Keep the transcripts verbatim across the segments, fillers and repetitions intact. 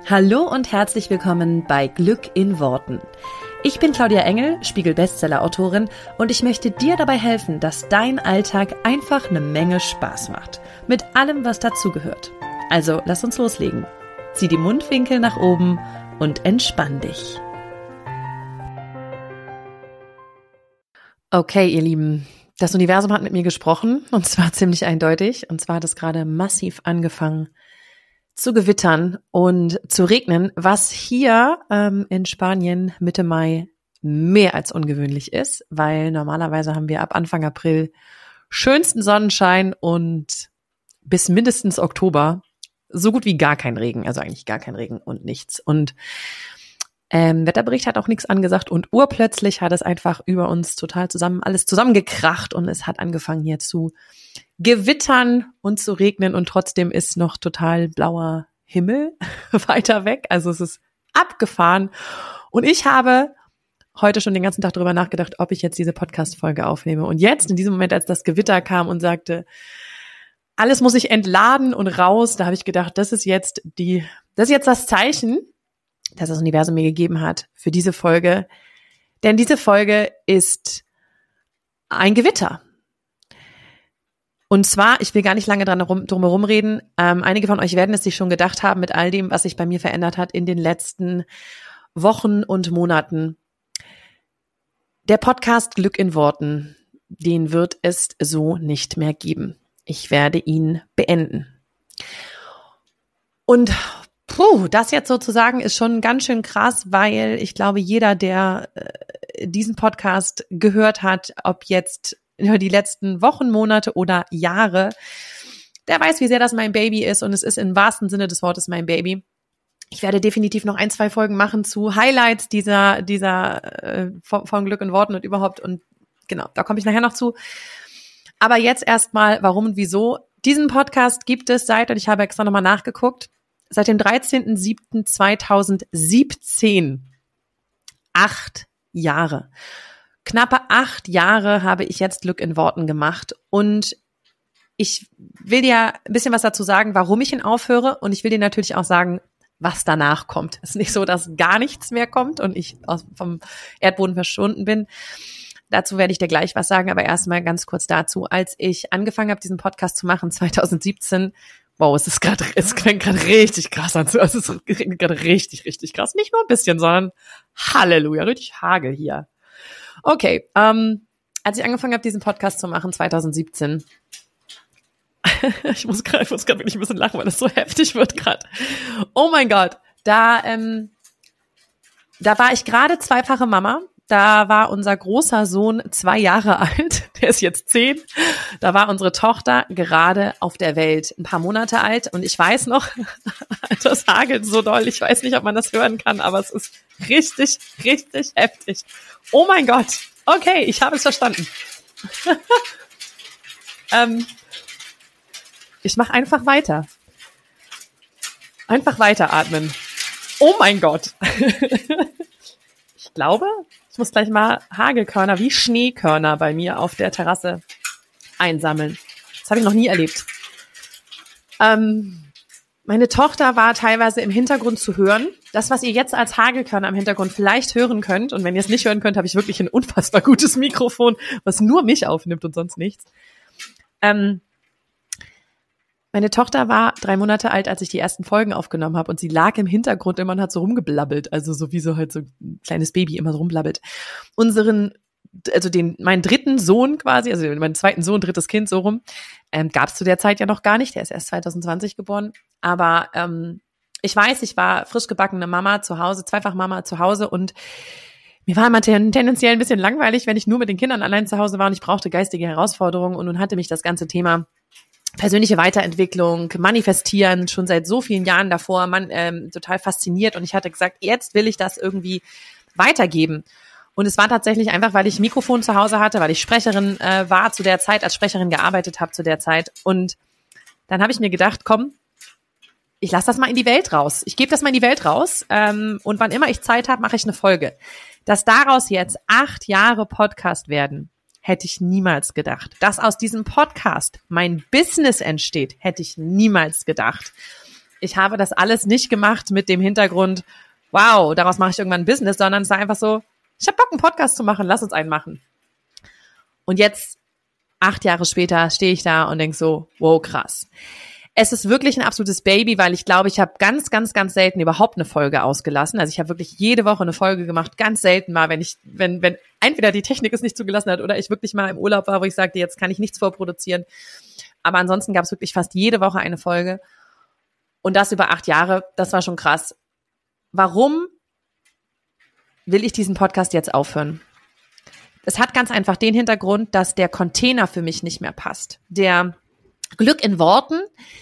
Hallo und herzlich willkommen bei Glück in Worten. Ich bin Claudia Engel, Spiegel-Bestseller-Autorin und ich möchte dir dabei helfen, dass dein Alltag einfach eine Menge Spaß macht. Mit allem, was dazugehört. Also lass uns loslegen. Zieh die Mundwinkel nach oben und entspann dich. Okay, ihr Lieben, das Universum hat mit mir gesprochen und zwar ziemlich eindeutig. Und zwar hat es gerade massiv angefangen zu gewittern und zu regnen, was hier ähm, in Spanien Mitte Mai mehr als ungewöhnlich ist, weil normalerweise haben wir ab Anfang April schönsten Sonnenschein und bis mindestens Oktober so gut wie gar kein Regen, also eigentlich gar kein Regen und nichts. Und ähm, Wetterbericht hat auch nichts angesagt und urplötzlich hat es einfach über uns total zusammen, alles zusammengekracht und es hat angefangen hier zu gewittern und zu regnen und trotzdem ist noch total blauer Himmel weiter weg. Also es ist abgefahren und ich habe heute schon den ganzen Tag darüber nachgedacht, ob ich jetzt diese Podcast-Folge aufnehme. Und jetzt in diesem Moment, als das Gewitter kam und sagte, alles muss ich entladen und raus, da habe ich gedacht, das ist jetzt die, das ist jetzt das Zeichen, das das Universum mir gegeben hat für diese Folge. Denn diese Folge ist ein Gewitter. Und zwar, ich will gar nicht lange dran herum, drum herum reden, ähm, einige von euch werden es sich schon gedacht haben mit all dem, was sich bei mir verändert hat in den letzten Wochen und Monaten. Der Podcast Glück in Worten, den wird es so nicht mehr geben. Ich werde ihn beenden. Und puh, das jetzt sozusagen ist schon ganz schön krass, weil ich glaube, jeder, der äh, diesen Podcast gehört hat, ob jetzt die letzten Wochen, Monate oder Jahre, der weiß, wie sehr das mein Baby ist und es ist im wahrsten Sinne des Wortes mein Baby. Ich werde definitiv noch ein, zwei Folgen machen zu Highlights dieser, dieser äh, von, von Glück in Worten und überhaupt und genau, da komme ich nachher noch zu. Aber jetzt erstmal, warum und wieso. Diesen Podcast gibt es seit, und ich habe extra nochmal nachgeguckt, seit dem dreizehnten siebten zweitausendsiebzehn. Acht Jahre. Knappe acht Jahre habe ich jetzt Glück in Worten gemacht und ich will dir ein bisschen was dazu sagen, warum ich ihn aufhöre und ich will dir natürlich auch sagen, was danach kommt. Es ist nicht so, dass gar nichts mehr kommt und ich aus, vom Erdboden verschwunden bin. Dazu werde ich dir gleich was sagen, aber erstmal ganz kurz dazu. Als ich angefangen habe, diesen Podcast zu machen, zweitausendsiebzehn, wow, es ist gerade, es klingt gerade richtig krass an. Es ist gerade richtig, richtig krass. Nicht nur ein bisschen, sondern Halleluja, richtig Hagel hier. Okay, ähm, als ich angefangen habe, diesen Podcast zu machen, zweitausendsiebzehn, ich muss gerade, ich muss gerade wirklich ein bisschen lachen, weil das so heftig wird gerade. Oh mein Gott, da, ähm, da war ich gerade zweifache Mama. Da war unser großer Sohn zwei Jahre alt, der ist jetzt zehn. Da war unsere Tochter gerade auf der Welt, ein paar Monate alt. Und ich weiß noch, das hagelt so doll, ich weiß nicht, ob man das hören kann, aber es ist richtig, richtig heftig. Oh mein Gott, okay, ich habe es verstanden. ähm, ich mache einfach weiter. Einfach weiteratmen. Oh mein Gott. Ich glaube, ich muss gleich mal Hagelkörner wie Schneekörner bei mir auf der Terrasse einsammeln. Das habe ich noch nie erlebt. Ähm, meine Tochter war teilweise im Hintergrund zu hören. Das, was ihr jetzt als Hagelkörner im Hintergrund vielleicht hören könnt, und wenn ihr es nicht hören könnt, habe ich wirklich ein unfassbar gutes Mikrofon, was nur mich aufnimmt und sonst nichts. Ähm, Meine Tochter war drei Monate alt, als ich die ersten Folgen aufgenommen habe und sie lag im Hintergrund immer und hat so rumgeblabbelt, also so wie so halt so ein kleines Baby immer so rumblabbelt. Unseren, also den, meinen dritten Sohn quasi, also meinen zweiten Sohn, drittes Kind so rum, ähm, gab es zu der Zeit ja noch gar nicht, der ist erst zwanzig zwanzig geboren, aber ähm, ich weiß, ich war frisch gebackene Mama zu Hause, zweifach Mama zu Hause und mir war immer ten- tendenziell ein bisschen langweilig, wenn ich nur mit den Kindern allein zu Hause war und ich brauchte geistige Herausforderungen und nun hatte mich das ganze Thema persönliche Weiterentwicklung, Manifestieren schon seit so vielen Jahren davor, man ähm, total fasziniert und ich hatte gesagt, jetzt will ich das irgendwie weitergeben. Und es war tatsächlich einfach, weil ich ein Mikrofon zu Hause hatte, weil ich Sprecherin äh, war zu der Zeit, als Sprecherin gearbeitet habe zu der Zeit. Und dann habe ich mir gedacht, komm, ich lasse das mal in die Welt raus. Ich gebe das mal in die Welt raus ähm, und wann immer ich Zeit habe, mache ich eine Folge. Dass daraus jetzt acht Jahre Podcast werden, hätte ich niemals gedacht. Dass aus diesem Podcast mein Business entsteht, hätte ich niemals gedacht. ich habe das alles nicht gemacht mit dem Hintergrund, wow, daraus mache ich irgendwann ein Business, sondern es war einfach so, ich habe Bock, einen Podcast zu machen, lass uns einen machen. Und jetzt, acht Jahre später, stehe ich da und denke so, wow, krass. Es ist wirklich ein absolutes Baby, weil ich glaube, ich habe ganz, ganz, ganz selten überhaupt eine Folge ausgelassen. Also ich habe wirklich jede Woche eine Folge gemacht, ganz selten mal, wenn ich, wenn, wenn entweder die Technik es nicht zugelassen hat oder ich wirklich mal im Urlaub war, wo ich sagte, jetzt kann ich nichts vorproduzieren. Aber ansonsten gab es wirklich fast jede Woche eine Folge. Und das über acht Jahre, das war schon krass. Warum will ich diesen Podcast jetzt aufhören? Es hat ganz einfach den Hintergrund, dass der Container für mich nicht mehr passt. Der Glück in Worten,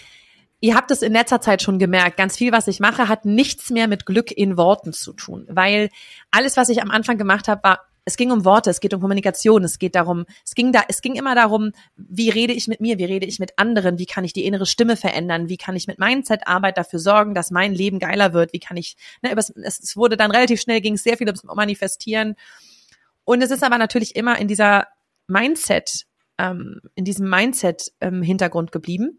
ihr habt es in letzter Zeit schon gemerkt, ganz viel, was ich mache, hat nichts mehr mit Glück in Worten zu tun. Weil alles, was ich am Anfang gemacht habe, war, es ging um Worte, es geht um Kommunikation, es geht darum, es ging da, es ging immer darum, wie rede ich mit mir, wie rede ich mit anderen, wie kann ich die innere Stimme verändern, wie kann ich mit Mindset-Arbeit dafür sorgen, dass mein Leben geiler wird, wie kann ich, ne, es, es wurde dann relativ schnell, ging es sehr viel ums Manifestieren. Und es ist aber natürlich immer in dieser Mindset, ähm, in diesem Mindset-Hintergrund ähm, geblieben.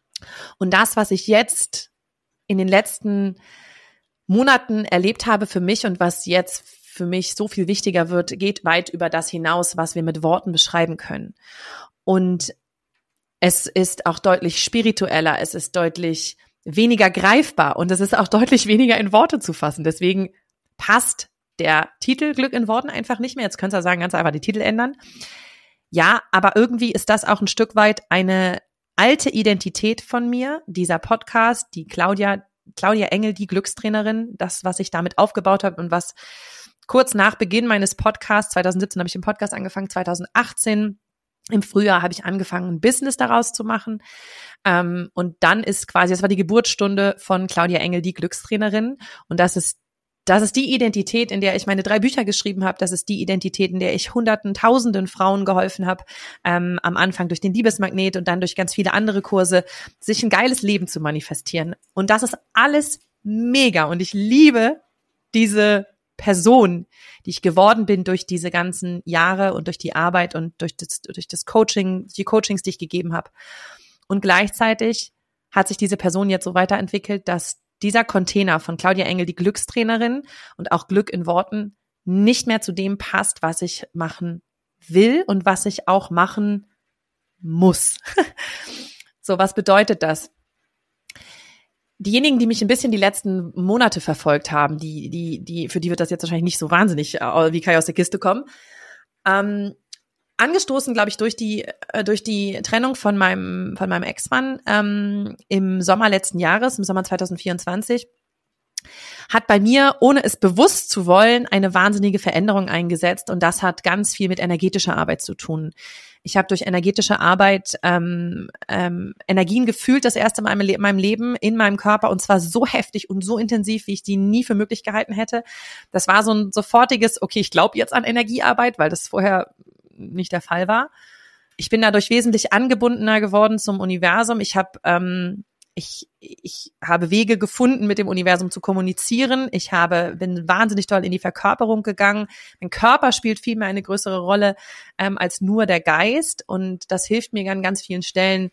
Und das, was ich jetzt in den letzten Monaten erlebt habe für mich und was jetzt für mich so viel wichtiger wird, geht weit über das hinaus, was wir mit Worten beschreiben können. Und es ist auch deutlich spiritueller, es ist deutlich weniger greifbar und es ist auch deutlich weniger in Worte zu fassen. Deswegen passt der Titel Glück in Worten einfach nicht mehr. Jetzt könnt ihr sagen, ganz einfach die Titel ändern. Ja, aber irgendwie ist das auch ein Stück weit eine alte Identität von mir, dieser Podcast, die Claudia, Claudia Engel, die Glückstrainerin, das, was ich damit aufgebaut habe und was kurz nach Beginn meines Podcasts, zwanzig siebzehn habe ich den Podcast angefangen, zwanzig achtzehn im Frühjahr habe ich angefangen, ein Business daraus zu machen. Ähm, und dann ist quasi, das war die Geburtsstunde von Claudia Engel, die Glückstrainerin. Und das ist Das ist die Identität, in der ich meine drei Bücher geschrieben habe. Das ist die Identität, in der ich hunderten, tausenden Frauen geholfen habe, ähm, am Anfang durch den Liebesmagnet und dann durch ganz viele andere Kurse, sich ein geiles Leben zu manifestieren. Und das ist alles mega. Und ich liebe diese Person, die ich geworden bin durch diese ganzen Jahre und durch die Arbeit und durch das, durch das Coaching, die Coachings, die ich gegeben habe. Und gleichzeitig hat sich diese Person jetzt so weiterentwickelt, dass dieser Container von Claudia Engel, die Glückstrainerin und auch Glück in Worten, nicht mehr zu dem passt, was ich machen will und was ich auch machen muss. So, was bedeutet das? Diejenigen, die mich ein bisschen die letzten Monate verfolgt haben, die, die, die, für die wird das jetzt wahrscheinlich nicht so wahnsinnig äh, wie Kai aus der Kiste kommen, ähm, angestoßen, glaube ich, durch die äh, durch die Trennung von meinem von meinem Ex-Mann ähm, im Sommer letzten Jahres, im Sommer zwanzig vierundzwanzig, hat bei mir, ohne es bewusst zu wollen, eine wahnsinnige Veränderung eingesetzt und das hat ganz viel mit energetischer Arbeit zu tun. Ich habe durch energetische Arbeit ähm, ähm, Energien gefühlt, das erste Mal in meinem Leben, in meinem Körper und zwar so heftig und so intensiv, wie ich die nie für möglich gehalten hätte. Das war so ein sofortiges, okay, ich glaube jetzt an Energiearbeit, weil das vorher nicht der Fall war. Ich bin dadurch wesentlich angebundener geworden zum Universum. Ich habe ähm, ich ich habe Wege gefunden, mit dem Universum zu kommunizieren. Ich habe bin wahnsinnig doll in die Verkörperung gegangen. Mein Körper spielt viel mehr eine größere Rolle ähm, als nur der Geist und das hilft mir an ganz vielen Stellen,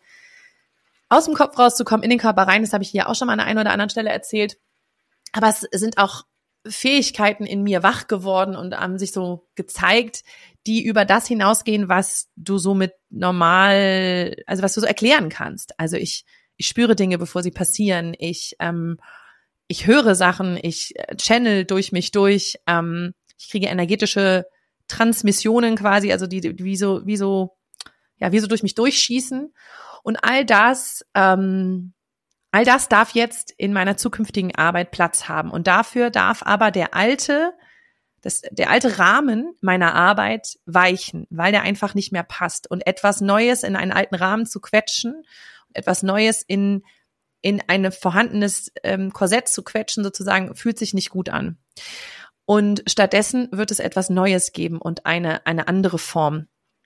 aus dem Kopf rauszukommen, in den Körper rein. Das habe ich hier auch schon mal an der einen oder anderen Stelle erzählt. Aber es sind auch Fähigkeiten in mir wach geworden und haben sich so gezeigt, die über das hinausgehen, was du so mit normal, also was du so erklären kannst. Also ich, ich spüre Dinge, bevor sie passieren. Ich, ähm, ich höre Sachen, ich channel durch mich durch. Ähm, ich kriege energetische Transmissionen quasi, also die, die wie so, wie so, ja, wie so durch mich durchschießen. Und all das, ähm, all das darf jetzt in meiner zukünftigen Arbeit Platz haben. Und dafür darf aber der alte Das, der alte Rahmen meiner Arbeit weichen, weil der einfach nicht mehr passt. Und etwas Neues in einen alten Rahmen zu quetschen, etwas Neues in in ein vorhandenes ähm, Korsett zu quetschen, sozusagen, fühlt sich nicht gut an. Und stattdessen wird es etwas Neues geben und eine eine andere Form.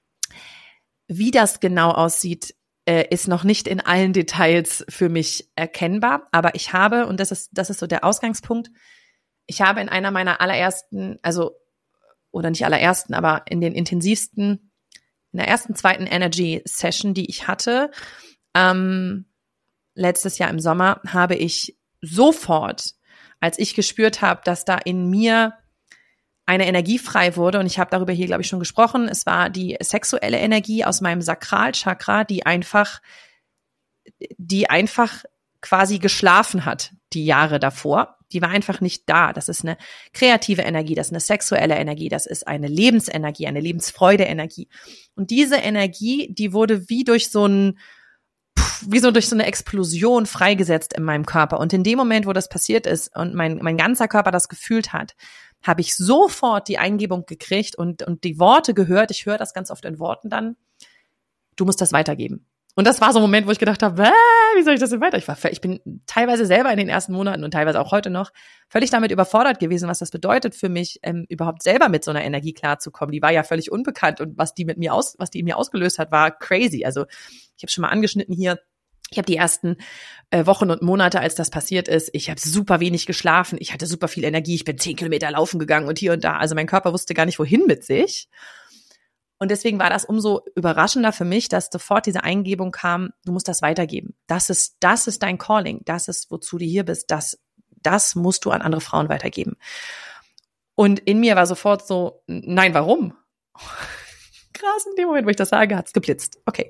Wie das genau aussieht, äh, ist noch nicht in allen Details für mich erkennbar. Aber ich habe, und das ist das ist so der Ausgangspunkt, ich habe in einer meiner allerersten, also, oder nicht allerersten, aber in den intensivsten, in der ersten, zweiten Energy-Session, die ich hatte, ähm, letztes Jahr im Sommer habe ich sofort, als ich gespürt habe, dass da in mir eine Energie frei wurde, und ich habe darüber hier, glaube ich, schon gesprochen, es war die sexuelle Energie aus meinem Sakralchakra, die einfach, die einfach quasi geschlafen hat, die Jahre davor. Die war einfach nicht da. Das ist eine kreative Energie, das ist eine sexuelle Energie, das ist eine Lebensenergie, eine Lebensfreude-Energie. Und diese Energie, die wurde wie durch so ein, wie so durch so eine Explosion freigesetzt in meinem Körper. Und in dem Moment, wo das passiert ist und mein, mein ganzer Körper das gefühlt hat, habe ich sofort die Eingebung gekriegt und, und die Worte gehört. Ich höre das ganz oft in Worten dann. Du musst das weitergeben. Und das war so ein Moment, wo ich gedacht habe, wie soll ich das denn weiter? Ich war, ich bin teilweise selber in den ersten Monaten und teilweise auch heute noch völlig damit überfordert gewesen, was das bedeutet für mich, ähm, überhaupt selber mit so einer Energie klarzukommen. Die war ja völlig unbekannt und was die mit mir aus, was die in mir ausgelöst hat, war crazy. Also ich habe schon mal angeschnitten hier. Ich habe die ersten äh, Wochen und Monate, als das passiert ist, ich habe super wenig geschlafen, ich hatte super viel Energie, ich bin zehn Kilometer laufen gegangen und hier und da. Also mein Körper wusste gar nicht, wohin mit sich. Und deswegen war das umso überraschender für mich, dass sofort diese Eingebung kam, du musst das weitergeben. Das ist, das ist dein Calling, das ist, wozu du hier bist, das, das musst du an andere Frauen weitergeben. Und in mir war sofort so, nein, warum? Krass, in dem Moment, wo ich das sage, hat's geblitzt. Okay.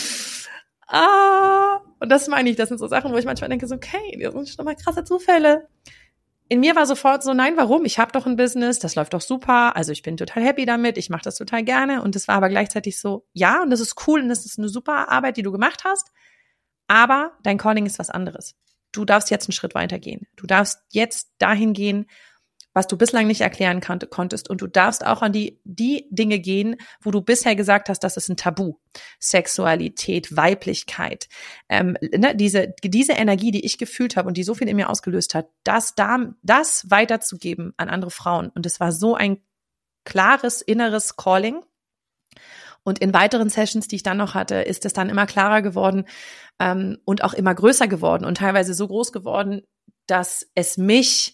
Ah, und das meine ich, das sind so Sachen, wo ich manchmal denke, so, okay, das sind schon mal krasse Zufälle. In mir war sofort so, nein, warum? Ich habe doch ein Business, das läuft doch super, also ich bin total happy damit, ich mache das total gerne. Und es war aber gleichzeitig so, ja, und das ist cool und das ist eine super Arbeit, die du gemacht hast, aber dein Calling ist was anderes. Du darfst jetzt einen Schritt weitergehen. Du darfst jetzt dahin gehen, was du bislang nicht erklären kon- konntest. Und du darfst auch an die, die Dinge gehen, wo du bisher gesagt hast, das ist ein Tabu. Sexualität, Weiblichkeit, ähm, ne, diese, diese Energie, die ich gefühlt habe und die so viel in mir ausgelöst hat, das, da, das weiterzugeben an andere Frauen. Und es war so ein klares inneres Calling. Und in weiteren Sessions, die ich dann noch hatte, ist es dann immer klarer geworden ähm, und auch immer größer geworden und teilweise so groß geworden, dass es mich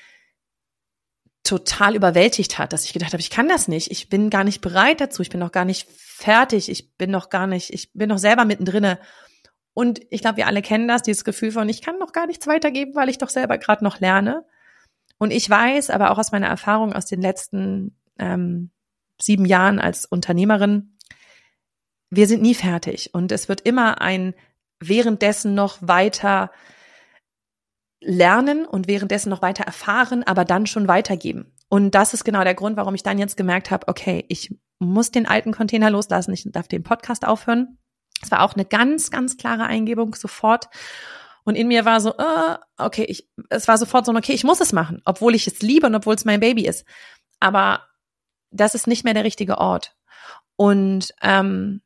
total überwältigt hat, dass ich gedacht habe, ich kann das nicht, ich bin gar nicht bereit dazu, ich bin noch gar nicht fertig, ich bin noch gar nicht, ich bin noch selber mittendrin. Und ich glaube, wir alle kennen das, dieses Gefühl von, ich kann noch gar nichts weitergeben, weil ich doch selber gerade noch lerne. Und ich weiß, aber auch aus meiner Erfahrung aus den letzten ähm, sieben Jahren als Unternehmerin, wir sind nie fertig und es wird immer ein währenddessen noch weiter lernen und währenddessen noch weiter erfahren, aber dann schon weitergeben. Und das ist genau der Grund, warum ich dann jetzt gemerkt habe, okay, ich muss den alten Container loslassen, ich darf den Podcast aufhören. Es war auch eine ganz, ganz klare Eingebung sofort. Und in mir war so, uh, okay, ich, es war sofort so, okay, ich muss es machen, obwohl ich es liebe und obwohl es mein Baby ist. Aber das ist nicht mehr der richtige Ort. Und ähm,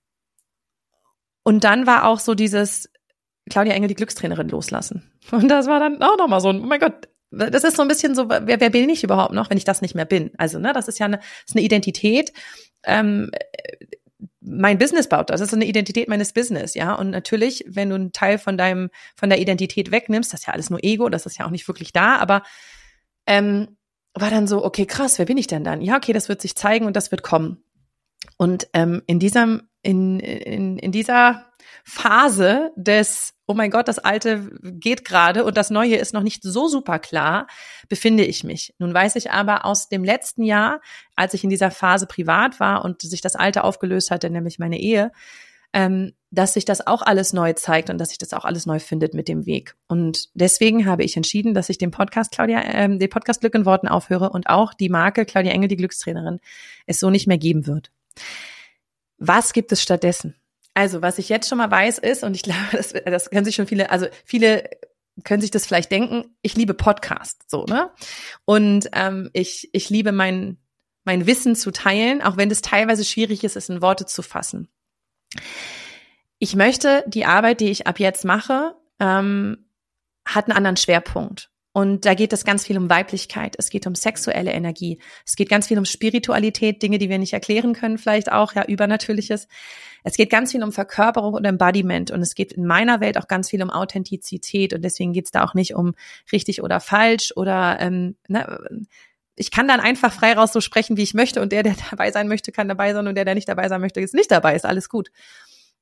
und dann war auch so dieses Claudia Engel, die Glückstrainerin, loslassen. Und das war dann auch nochmal so ein, oh mein Gott, das ist so ein bisschen so, wer, wer bin ich überhaupt noch, wenn ich das nicht mehr bin? Also, ne, das ist ja eine, das ist eine Identität, ähm, mein Business baut das, das ist eine Identität meines Business, ja. Und natürlich, wenn du einen Teil von deinem, von der Identität wegnimmst, das ist ja alles nur Ego, das ist ja auch nicht wirklich da, aber ähm, war dann so, okay, krass, wer bin ich denn dann? Ja, okay, das wird sich zeigen und das wird kommen. Und ähm, in diesem, in, in, in dieser Phase des, oh mein Gott, das Alte geht gerade und das Neue ist noch nicht so super klar, befinde ich mich. Nun weiß ich aber aus dem letzten Jahr, als ich in dieser Phase privat war und sich das Alte aufgelöst hatte, nämlich meine Ehe, ähm, dass sich das auch alles neu zeigt und dass sich das auch alles neu findet mit dem Weg. Und deswegen habe ich entschieden, dass ich den Podcast Claudia, ähm, den Podcast Glück in Worten aufhöre und auch die Marke Claudia Engel, die Glückstrainerin, es so nicht mehr geben wird. Was gibt es stattdessen? Also, was ich jetzt schon mal weiß ist, und ich glaube, das, das können sich schon viele, also viele können sich das vielleicht denken, ich liebe Podcasts, so, ne? Und ähm, ich ich liebe mein mein Wissen zu teilen, auch wenn es teilweise schwierig ist, es in Worte zu fassen. Ich möchte, die Arbeit, die ich ab jetzt mache, ähm, hat einen anderen Schwerpunkt. Und da geht es ganz viel um Weiblichkeit, es geht um sexuelle Energie, es geht ganz viel um Spiritualität, Dinge, die wir nicht erklären können, vielleicht auch, ja, Übernatürliches. Es geht ganz viel um Verkörperung und Embodiment und es geht in meiner Welt auch ganz viel um Authentizität und deswegen geht es da auch nicht um richtig oder falsch oder, ähm, ne, ich kann dann einfach frei raus so sprechen, wie ich möchte und der, der dabei sein möchte, kann dabei sein und der, der nicht dabei sein möchte, ist nicht dabei, ist alles gut.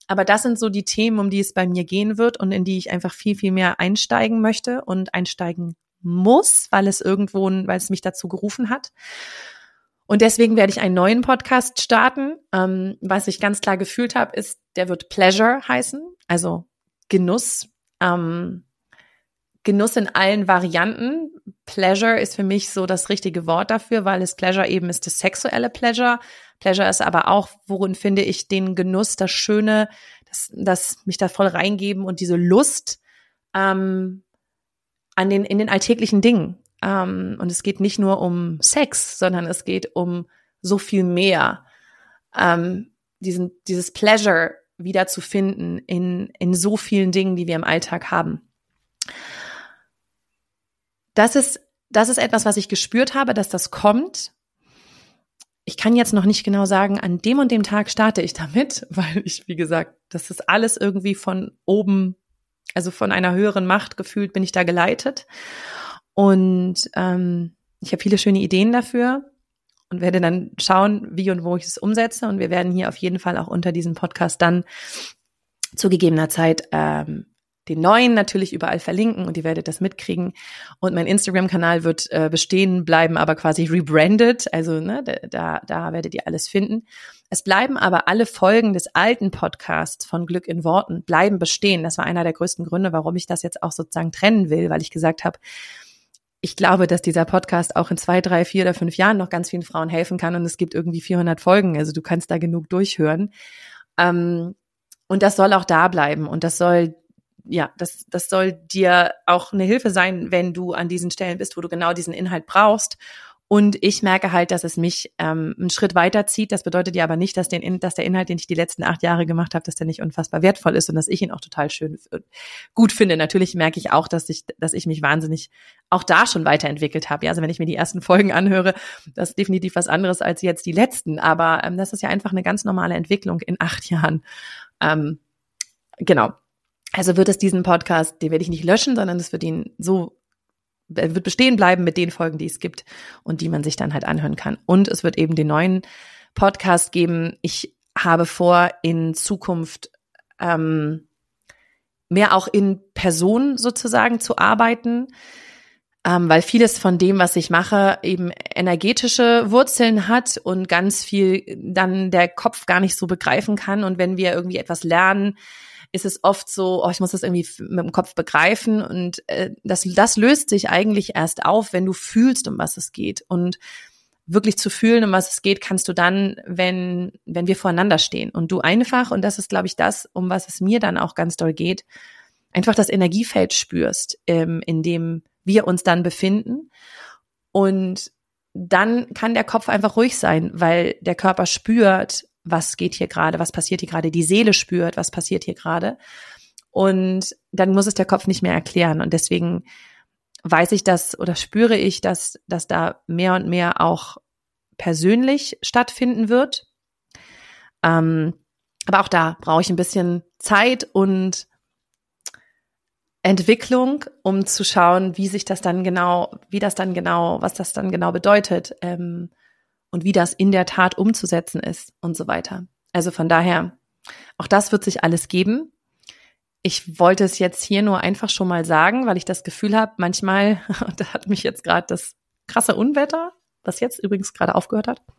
Aber das sind so die Themen, um die es bei mir gehen wird und in die ich einfach viel, viel mehr einsteigen möchte und einsteigen muss, weil es irgendwo, weil es mich dazu gerufen hat. Und deswegen werde ich einen neuen Podcast starten. Ähm, was ich ganz klar gefühlt habe, ist, der wird Pleasure heißen, also Genuss. Ähm, Genuss in allen Varianten. Pleasure ist für mich so das richtige Wort dafür, weil es Pleasure eben ist das sexuelle Pleasure. Pleasure ist aber auch, worin finde ich den Genuss, das Schöne, das, das mich da voll reingeben und diese Lust ähm, an den in den alltäglichen Dingen. Ähm, und es geht nicht nur um Sex, sondern es geht um so viel mehr. Ähm, diesen, dieses Pleasure wiederzufinden in in so vielen Dingen, die wir im Alltag haben. Das ist, das ist etwas, was ich gespürt habe, dass das kommt. Ich kann jetzt noch nicht genau sagen, an dem und dem Tag starte ich damit, weil ich, wie gesagt, das ist alles irgendwie von oben, also von einer höheren Macht gefühlt, bin ich da geleitet. Und ähm, ich habe viele schöne Ideen dafür und werde dann schauen, wie und wo ich es umsetze. Und wir werden hier auf jeden Fall auch unter diesem Podcast dann zu gegebener Zeit ähm, den neuen natürlich überall verlinken und ihr werdet das mitkriegen. Und mein Instagram-Kanal wird äh, bestehen bleiben, aber quasi rebranded. Also ne, da, da werdet ihr alles finden. Es bleiben aber alle Folgen des alten Podcasts von Glück in Worten bleiben bestehen. Das war einer der größten Gründe, warum ich das jetzt auch sozusagen trennen will, weil ich gesagt habe, ich glaube, dass dieser Podcast auch in zwei, drei, vier oder fünf Jahren noch ganz vielen Frauen helfen kann und es gibt irgendwie vierhundert Folgen. Also du kannst da genug durchhören. Ähm, und das soll auch da bleiben und das soll Ja, das, das soll dir auch eine Hilfe sein, wenn du an diesen Stellen bist, wo du genau diesen Inhalt brauchst. Und ich merke halt, dass es mich ähm, einen Schritt weiterzieht. Das bedeutet ja aber nicht, dass, den, dass der Inhalt, den ich die letzten acht Jahre gemacht habe, dass der nicht unfassbar wertvoll ist und dass ich ihn auch total schön gut finde. Natürlich merke ich auch, dass ich, dass ich mich wahnsinnig auch da schon weiterentwickelt habe. Ja, also wenn ich mir die ersten Folgen anhöre, das ist definitiv was anderes als jetzt die letzten. Aber ähm, das ist ja einfach eine ganz normale Entwicklung in acht Jahren. Ähm, genau. Also wird es diesen Podcast, den werde ich nicht löschen, sondern es wird ihn so, er wird bestehen bleiben mit den Folgen, die es gibt und die man sich dann halt anhören kann. Und es wird eben den neuen Podcast geben. Ich habe vor, in Zukunft ähm, mehr auch in Person sozusagen zu arbeiten, ähm, weil vieles von dem, was ich mache, eben energetische Wurzeln hat und ganz viel dann der Kopf gar nicht so begreifen kann. Und wenn wir irgendwie etwas lernen, ist es oft so, oh, ich muss das irgendwie mit dem Kopf begreifen und äh, das, das löst sich eigentlich erst auf, wenn du fühlst, um was es geht. Und wirklich zu fühlen, um was es geht, kannst du dann, wenn wenn wir voreinander stehen und du einfach, und das ist, glaube ich, das, um was es mir dann auch ganz doll geht, einfach das Energiefeld spürst, ähm, in dem wir uns dann befinden. Und dann kann der Kopf einfach ruhig sein, weil der Körper spürt, was geht hier gerade, was passiert hier gerade, die Seele spürt, was passiert hier gerade. Und dann muss es der Kopf nicht mehr erklären. Und deswegen weiß ich das oder spüre ich, dass, dass da mehr und mehr auch persönlich stattfinden wird. Ähm, aber auch da brauche ich ein bisschen Zeit und Entwicklung, um zu schauen, wie sich das dann genau, wie das dann genau, was das dann genau bedeutet, ähm, und wie das in der Tat umzusetzen ist und so weiter. Also von daher, auch das wird sich alles geben. Ich wollte es jetzt hier nur einfach schon mal sagen, weil ich das Gefühl habe, manchmal, da hat mich jetzt gerade das krasse Unwetter, das jetzt übrigens gerade aufgehört hat,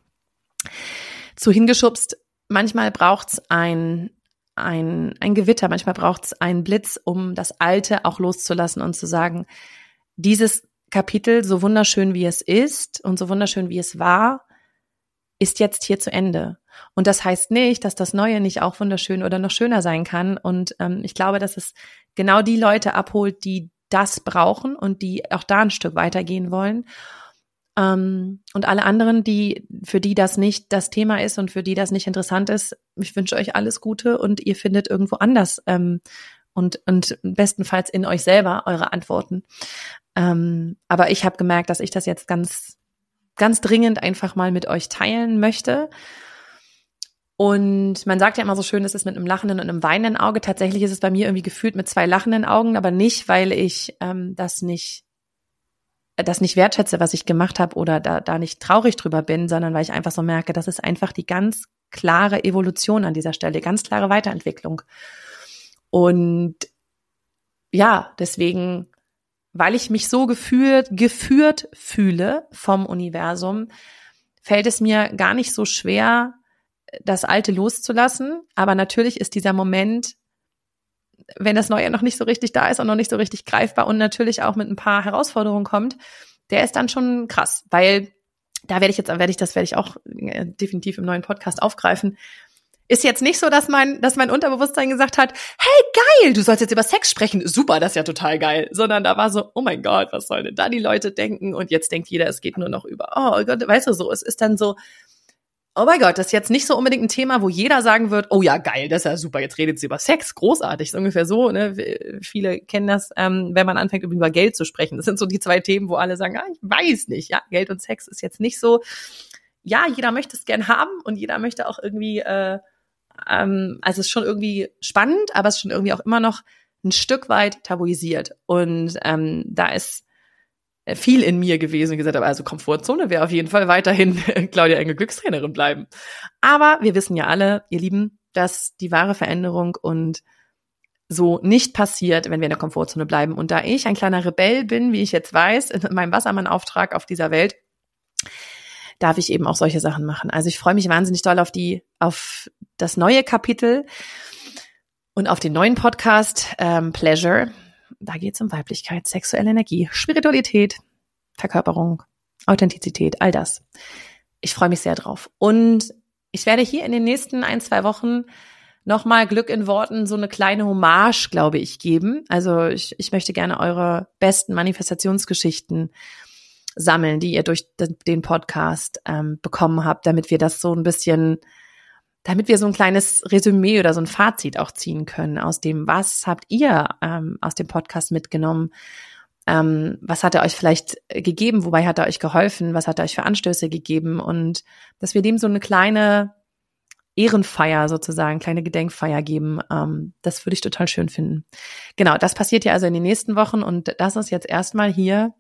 zu hingeschubst. Manchmal braucht's ein, ein, ein Gewitter, manchmal braucht's einen Blitz, um das Alte auch loszulassen und zu sagen, dieses Kapitel, so wunderschön wie es ist und so wunderschön wie es war, ist jetzt hier zu Ende. Und das heißt nicht, dass das Neue nicht auch wunderschön oder noch schöner sein kann. Und ähm, ich glaube, dass es genau die Leute abholt, die das brauchen und die auch da ein Stück weitergehen wollen. Ähm, und alle anderen, die für die das nicht das Thema ist und für die das nicht interessant ist, ich wünsche euch alles Gute und ihr findet irgendwo anders ähm, und, und bestenfalls in euch selber eure Antworten. Ähm, aber ich habe gemerkt, dass ich das jetzt ganz ganz dringend einfach mal mit euch teilen möchte. Und man sagt ja immer so schön, es ist mit einem lachenden und einem weinenden Auge. Tatsächlich ist es bei mir irgendwie gefühlt mit zwei lachenden Augen, aber nicht, weil ich ähm, das nicht das nicht wertschätze, was ich gemacht habe oder da da nicht traurig drüber bin, sondern weil ich einfach so merke, das ist einfach die ganz klare Evolution an dieser Stelle, ganz klare Weiterentwicklung. Und ja, deswegen, weil ich mich so geführt, geführt fühle vom Universum, fällt es mir gar nicht so schwer, das Alte loszulassen. Aber natürlich ist dieser Moment, wenn das Neue noch nicht so richtig da ist und noch nicht so richtig greifbar und natürlich auch mit ein paar Herausforderungen kommt, der ist dann schon krass, weil da werde ich jetzt, werde ich, das werde ich auch definitiv im neuen Podcast aufgreifen. Ist jetzt nicht so, dass mein, dass mein Unterbewusstsein gesagt hat, hey, geil, du sollst jetzt über Sex sprechen, super, das ist ja total geil, sondern da war so, oh mein Gott, was sollen denn da die Leute denken? Und jetzt denkt jeder, es geht nur noch über, oh Gott, weißt du so, es ist dann so, oh mein Gott, das ist jetzt nicht so unbedingt ein Thema, wo jeder sagen wird, oh ja, geil, das ist ja super, jetzt redet sie über Sex, großartig, so ungefähr so, ne? Viele kennen das, ähm, wenn man anfängt, über Geld zu sprechen. Das sind so die zwei Themen, wo alle sagen, ah, ich weiß nicht, ja, Geld und Sex ist jetzt nicht so, ja, jeder möchte es gern haben und jeder möchte auch irgendwie, äh, ähm, also es ist schon irgendwie spannend, aber es ist schon irgendwie auch immer noch ein Stück weit tabuisiert. Und ähm, da ist viel in mir gewesen und gesagt habe, also Komfortzone wäre auf jeden Fall weiterhin Claudia Engel Glückstrainerin bleiben. Aber wir wissen ja alle, ihr Lieben, dass die wahre Veränderung und so nicht passiert, wenn wir in der Komfortzone bleiben. Und da ich ein kleiner Rebell bin, wie ich jetzt weiß, in meinem Wassermann-Auftrag auf dieser Welt, darf ich eben auch solche Sachen machen. Also ich freue mich wahnsinnig doll auf die, auf das neue Kapitel und auf den neuen Podcast ähm, Pleasure. Da geht es um Weiblichkeit, sexuelle Energie, Spiritualität, Verkörperung, Authentizität, all das. Ich freue mich sehr drauf. Und ich werde hier in den nächsten ein, zwei Wochen nochmal Glück in Worten so eine kleine Hommage, glaube ich, geben. Also ich, ich möchte gerne eure besten Manifestationsgeschichten sammeln, die ihr durch den Podcast ähm, bekommen habt, damit wir das so ein bisschen, damit wir so ein kleines Resümee oder so ein Fazit auch ziehen können aus dem, was habt ihr ähm, aus dem Podcast mitgenommen, ähm, was hat er euch vielleicht gegeben, wobei hat er euch geholfen, was hat er euch für Anstöße gegeben und dass wir dem so eine kleine Ehrenfeier sozusagen, kleine Gedenkfeier geben, ähm, das würde ich total schön finden. Genau, das passiert ja also in den nächsten Wochen und das ist jetzt erstmal hier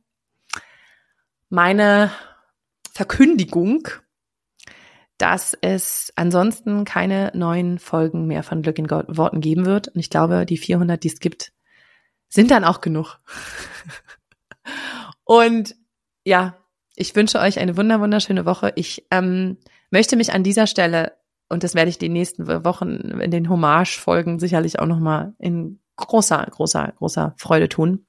meine Verkündigung, dass es ansonsten keine neuen Folgen mehr von Glück in Worten geben wird. Und ich glaube, die vierhundert, die es gibt, sind dann auch genug. Und ja, ich wünsche euch eine wunder wunderschöne Woche. Ich ähm, möchte mich an dieser Stelle, und das werde ich die nächsten Wochen in den Hommage-Folgen sicherlich auch nochmal in großer, großer, großer Freude tun.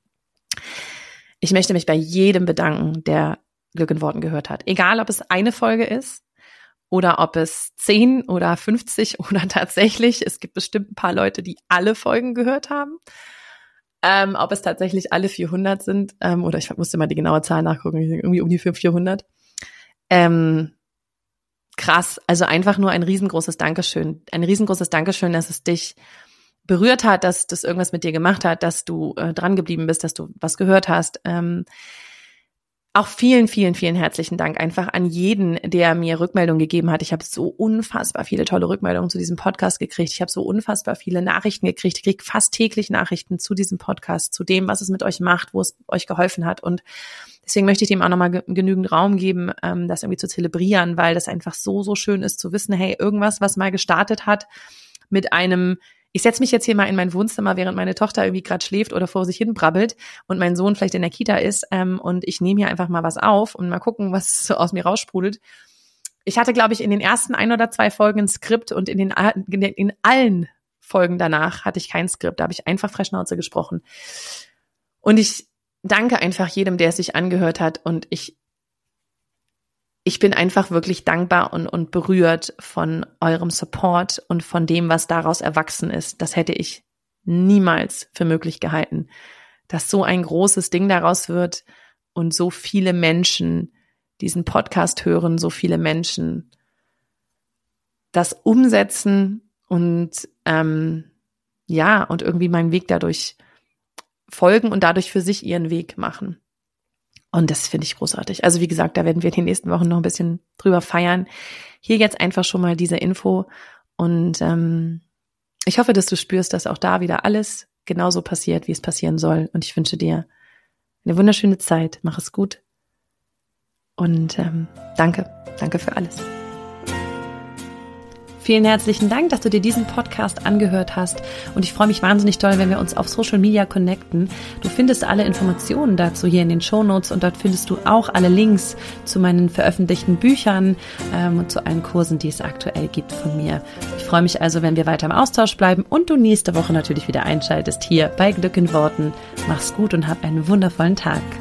Ich möchte mich bei jedem bedanken, der Glück in Worten gehört hat. Egal, ob es eine Folge ist, oder ob es zehn oder fünfzig oder tatsächlich, es gibt bestimmt ein paar Leute, die alle Folgen gehört haben. Ähm, ob es tatsächlich alle vierhundert sind, ähm, oder ich musste mal die genaue Zahl nachgucken, irgendwie um die vierhundert. Ähm, krass, also einfach nur ein riesengroßes Dankeschön. Ein riesengroßes Dankeschön, dass es dich berührt hat, dass das irgendwas mit dir gemacht hat, dass du äh, dran geblieben bist, dass du was gehört hast. Ähm, Auch vielen, vielen, vielen herzlichen Dank einfach an jeden, der mir Rückmeldungen gegeben hat. Ich habe so unfassbar viele tolle Rückmeldungen zu diesem Podcast gekriegt. Ich habe so unfassbar viele Nachrichten gekriegt. Ich kriege fast täglich Nachrichten zu diesem Podcast, zu dem, was es mit euch macht, wo es euch geholfen hat. Und deswegen möchte ich dem auch nochmal ge- genügend Raum geben, ähm, das irgendwie zu zelebrieren, weil das einfach so, so schön ist zu wissen, hey, irgendwas, was mal gestartet hat mit einem, ich setze mich jetzt hier mal in mein Wohnzimmer, während meine Tochter irgendwie gerade schläft oder vor sich hin brabbelt und mein Sohn vielleicht in der Kita ist ähm, und ich nehme hier einfach mal was auf und mal gucken, was so aus mir raussprudelt. Ich hatte, glaube ich, in den ersten ein oder zwei Folgen ein Skript und in den in, den, in allen Folgen danach hatte ich kein Skript. Da habe ich einfach frei Schnauze gesprochen. Und ich danke einfach jedem, der es sich angehört hat und ich Ich bin einfach wirklich dankbar und, und berührt von eurem Support und von dem, was daraus erwachsen ist. Das hätte ich niemals für möglich gehalten, dass so ein großes Ding daraus wird und so viele Menschen diesen Podcast hören, so viele Menschen das umsetzen und ähm, ja, und irgendwie meinen Weg dadurch folgen und dadurch für sich ihren Weg machen. Und das finde ich großartig. Also wie gesagt, da werden wir in den nächsten Wochen noch ein bisschen drüber feiern. Hier jetzt einfach schon mal diese Info. Und ähm, ich hoffe, dass du spürst, dass auch da wieder alles genauso passiert, wie es passieren soll. Und ich wünsche dir eine wunderschöne Zeit. Mach es gut. Und ähm, danke. Danke für alles. vielen herzlichen Dank, dass du dir diesen Podcast angehört hast und ich freue mich wahnsinnig doll, wenn wir uns auf Social Media connecten. Du findest alle Informationen dazu hier in den Shownotes und dort findest du auch alle Links zu meinen veröffentlichten Büchern ähm, und zu allen Kursen, die es aktuell gibt von mir. Ich freue mich also, wenn wir weiter im Austausch bleiben und du nächste Woche natürlich wieder einschaltest hier bei Glück in Worten. Mach's gut und hab einen wundervollen Tag.